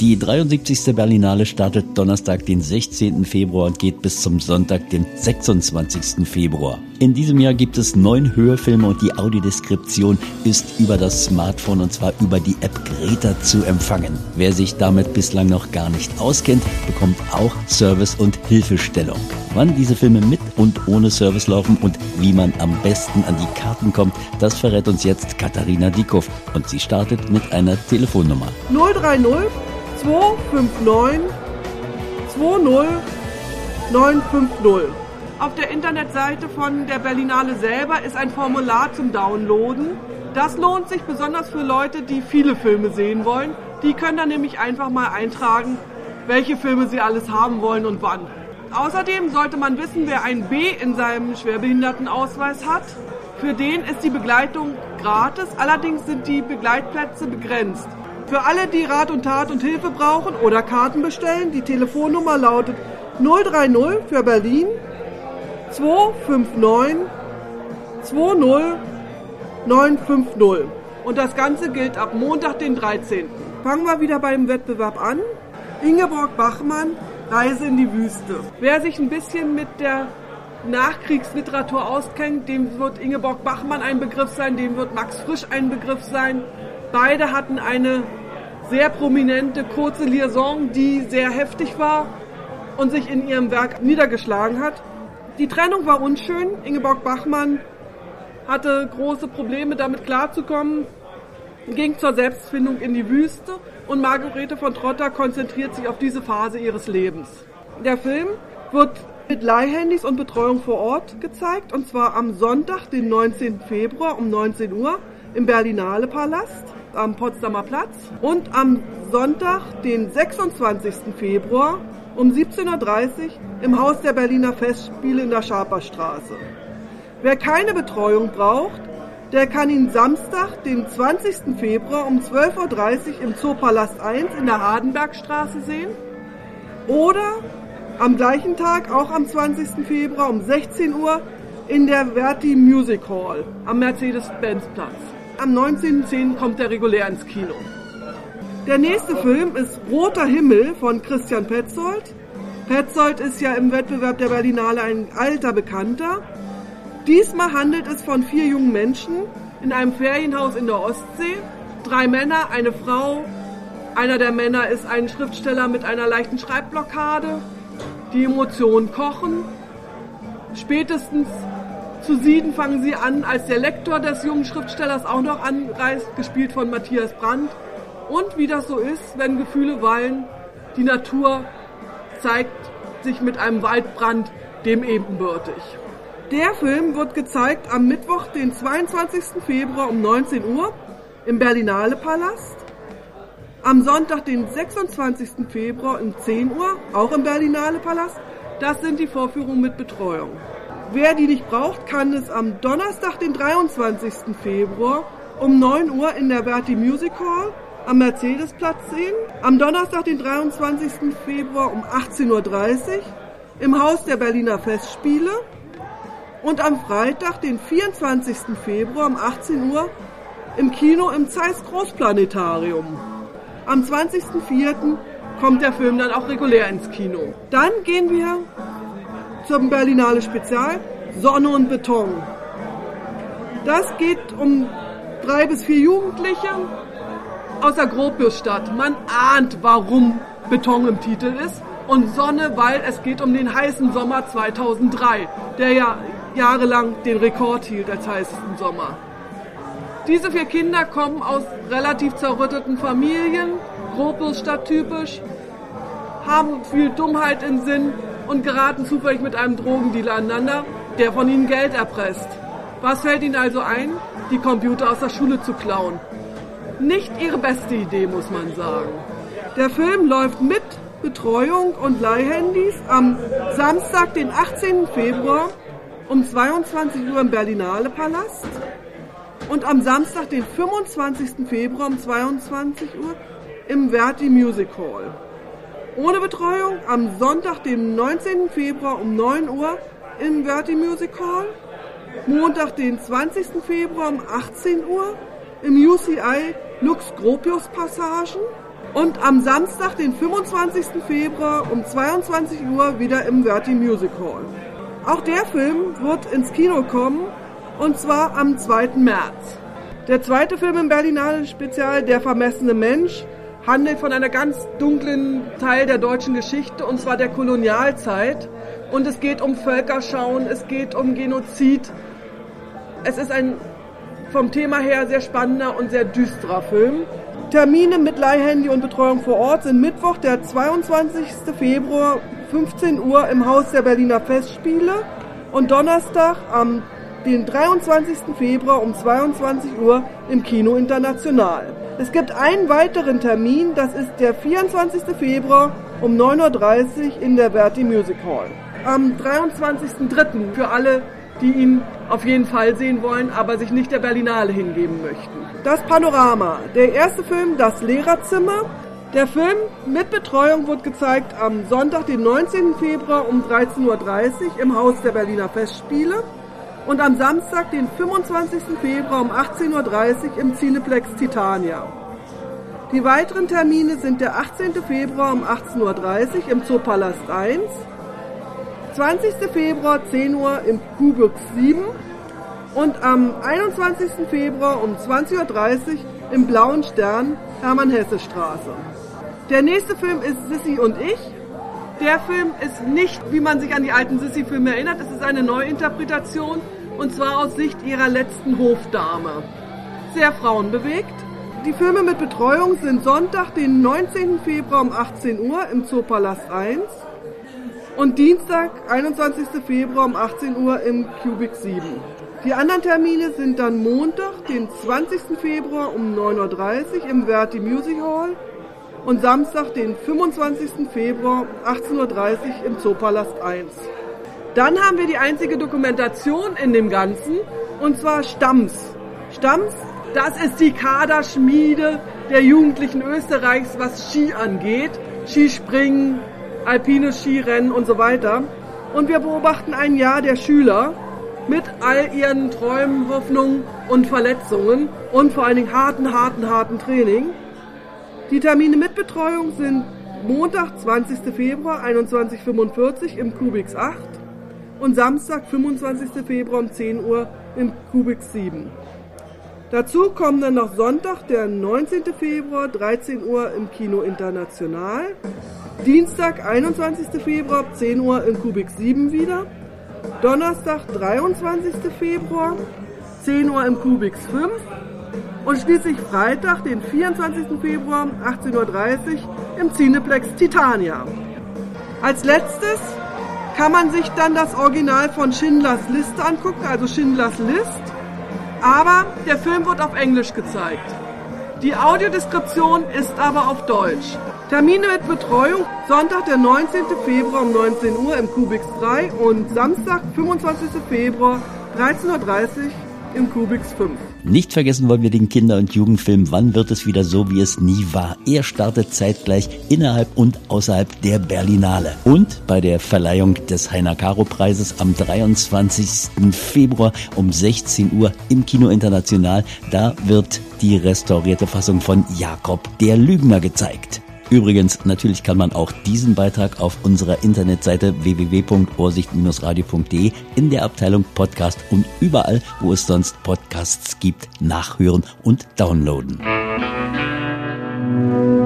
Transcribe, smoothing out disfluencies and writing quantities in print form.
Die 73. Berlinale startet Donnerstag, den 16. Februar und geht bis zum Sonntag, den 26. Februar. In diesem Jahr gibt es 9 Hörfilme und die Audiodeskription ist über das Smartphone und zwar über die App Greta zu empfangen. Wer sich damit bislang noch gar nicht auskennt, bekommt auch Service und Hilfestellung. Wann diese Filme mit und ohne Service laufen und wie man am besten an die Karten kommt, das verrät uns jetzt Katharina Dieckhoff und sie startet mit einer Telefonnummer. 030 259 20 950. Auf der Internetseite von der Berlinale selber ist ein Formular zum Downloaden. Das lohnt sich besonders für Leute, die viele Filme sehen wollen. Die können dann nämlich einfach mal eintragen, welche Filme sie alles haben wollen und wann. Außerdem sollte man wissen, wer ein B in seinem Schwerbehindertenausweis hat. Für den ist die Begleitung gratis, allerdings sind die Begleitplätze begrenzt. Für alle, die Rat und Tat und Hilfe brauchen oder Karten bestellen, die Telefonnummer lautet 030 für Berlin 259 20 950. Und das Ganze gilt ab Montag, den 13. Fangen wir wieder beim Wettbewerb an. Ingeborg Bachmann, Reise in die Wüste. Wer sich ein bisschen mit der Nachkriegsliteratur auskennt, dem wird Ingeborg Bachmann ein Begriff sein, dem wird Max Frisch ein Begriff sein. Beide hatten eine sehr prominente kurze Liaison, die sehr heftig war und sich in ihrem Werk niedergeschlagen hat. Die Trennung war unschön. Ingeborg Bachmann hatte große Probleme, damit klarzukommen, ging zur Selbstfindung in die Wüste und Margarete von Trotta konzentriert sich auf diese Phase ihres Lebens. Der Film wird mit Leihhandys und Betreuung vor Ort gezeigt, und zwar am Sonntag, den 19. Februar um 19 Uhr im Berlinale Palast am Potsdamer Platz und am Sonntag, den 26. Februar um 17.30 Uhr im Haus der Berliner Festspiele in der Schaperstraße. Wer keine Betreuung braucht, der kann ihn Samstag, den 20. Februar um 12.30 Uhr im Zoopalast 1 in der Hardenbergstraße sehen oder am gleichen Tag, auch am 20. Februar um 16 Uhr in der Verdi Music Hall am Mercedes-Benz-Platz. Am 19.10. kommt er regulär ins Kino. Der nächste Film ist Roter Himmel von Christian Petzold. Petzold ist ja im Wettbewerb der Berlinale ein alter Bekannter. Diesmal handelt es von 4 jungen Menschen in einem Ferienhaus in der Ostsee. 3 Männer, eine Frau. Einer der Männer ist ein Schriftsteller mit einer leichten Schreibblockade. Die Emotionen kochen. Spätestens zu Sieden fangen sie an, als der Lektor des jungen Schriftstellers auch noch anreist, gespielt von Matthias Brandt. Und wie das so ist, wenn Gefühle wallen, die Natur zeigt sich mit einem Waldbrand dem ebenbürtig. Der Film wird gezeigt am Mittwoch, den 22. Februar um 19 Uhr im Berlinale Palast. Am Sonntag, den 26. Februar um 10 Uhr, auch im Berlinale Palast. Das sind die Vorführungen mit Betreuung. Wer die nicht braucht, kann es am Donnerstag, den 23. Februar um 9 Uhr in der Verdi Music Hall am Mercedesplatz sehen. Am Donnerstag, den 23. Februar um 18.30 Uhr im Haus der Berliner Festspiele. Und am Freitag, den 24. Februar um 18 Uhr im Kino im Zeiss Großplanetarium. Am 20.04. kommt der Film dann auch regulär ins Kino. Dann gehen wir zum Berlinale Spezial Sonne und Beton. Das geht um 3 bis 4 Jugendliche aus der Gropiusstadt. Man ahnt, warum Beton im Titel ist. Und Sonne, weil es geht um den heißen Sommer 2003, der ja jahrelang den Rekord hielt als heißesten Sommer. Diese 4 Kinder kommen aus relativ zerrütteten Familien, Gropiusstadt typisch, haben viel Dummheit im Sinn und geraten zufällig mit einem Drogendealer aneinander, der von ihnen Geld erpresst. Was fällt ihnen also ein? Die Computer aus der Schule zu klauen. Nicht ihre beste Idee, muss man sagen. Der Film läuft mit Betreuung und Leihhandys am Samstag, den 18. Februar um 22 Uhr im Berlinale Palast und am Samstag, den 25. Februar um 22 Uhr im Verdi Music Hall. Ohne Betreuung am Sonntag, den 19. Februar um 9 Uhr im Verdi Music Hall, Montag, den 20. Februar um 18 Uhr im UCI Lux Gropius Passagen Und am Samstag, den 25. Februar um 22 Uhr wieder im Verdi Music Hall. Auch der Film wird ins Kino kommen, und zwar am 2. März. Der zweite Film im Berlinale Spezial, Der vermessene Mensch, handelt von einer ganz dunklen Teil der deutschen Geschichte, und zwar der Kolonialzeit. Und es geht um Völkerschauen, es geht um Genozid. Es ist ein vom Thema her sehr spannender und sehr düsterer Film. Termine mit Leihhandy und Betreuung vor Ort sind Mittwoch, der 22. Februar, 15 Uhr im Haus der Berliner Festspiele und Donnerstag, am den 23. Februar um 22 Uhr im Kino International. Es gibt einen weiteren Termin, das ist der 24. Februar um 9.30 Uhr in der Verdi Music Hall. Am 23.03. für alle, die ihn auf jeden Fall sehen wollen, aber sich nicht der Berlinale hingeben möchten. Das Panorama, der erste Film, Das Lehrerzimmer. Der Film mit Betreuung wird gezeigt am Sonntag, den 19. Februar um 13.30 Uhr im Haus der Berliner Festspiele und am Samstag, den 25. Februar um 18.30 Uhr im Cineplex Titania. Die weiteren Termine sind der 18. Februar um 18.30 Uhr im Zoopalast 1, 20. Februar 10 Uhr im Kubix 7 und am 21. Februar um 20.30 Uhr im Blauen Stern, Hermann-Hesse-Straße. Der nächste Film ist Sissi und ich. Der Film ist nicht, wie man sich an die alten Sissi-Filme erinnert, es ist eine Neuinterpretation, und zwar aus Sicht ihrer letzten Hofdame. Sehr frauenbewegt. Die Filme mit Betreuung sind Sonntag, den 19. Februar um 18 Uhr im Zoopalast 1 und Dienstag, 21. Februar um 18 Uhr im Kubik 7. Die anderen Termine sind dann Montag, den 20. Februar um 9.30 Uhr im Verdi Music Hall und Samstag, den 25. Februar 18.30 Uhr im Zoopalast 1. Dann haben wir die einzige Dokumentation in dem Ganzen, und zwar Stamms. Stamms, das ist die Kaderschmiede der Jugendlichen Österreichs, was Ski angeht. Skispringen, alpines Skirennen und so weiter. Und wir beobachten ein Jahr der Schüler mit all ihren Träumen, Hoffnungen und Verletzungen und vor allen Dingen harten Training. Die Termine mit Betreuung sind Montag, 20. Februar, 21.45 Uhr im Kubix 8 und Samstag, 25. Februar um 10 Uhr im Kubix 7. Dazu kommen dann noch Sonntag, der 19. Februar, 13 Uhr im Kino International, Dienstag, 21. Februar, 10 Uhr im Kubix 7 wieder, Donnerstag, 23. Februar, 10 Uhr im Kubix 5 und schließlich Freitag, den 24. Februar, 18.30 Uhr im Cineplex Titania. Als letztes kann man sich dann das Original von Schindlers Liste angucken, also Schindlers List, aber der Film wird auf Englisch gezeigt. Die Audiodeskription ist aber auf Deutsch. Termine mit Betreuung, Sonntag, der 19. Februar um 19 Uhr im Kubix 3 und Samstag, 25. Februar, 13.30 Uhr im Kubix 5. Nicht vergessen wollen wir den Kinder- und Jugendfilm Wann wird es wieder so, wie es nie war? Er startet zeitgleich innerhalb und außerhalb der Berlinale. Und bei der Verleihung des Heiner-Caro-Preises am 23. Februar um 16 Uhr im Kino International, da wird die restaurierte Fassung von Jakob der Lügner gezeigt. Übrigens, natürlich kann man auch diesen Beitrag auf unserer Internetseite www.orsicht-radio.de in der Abteilung Podcast und überall, wo es sonst Podcasts gibt, nachhören und downloaden.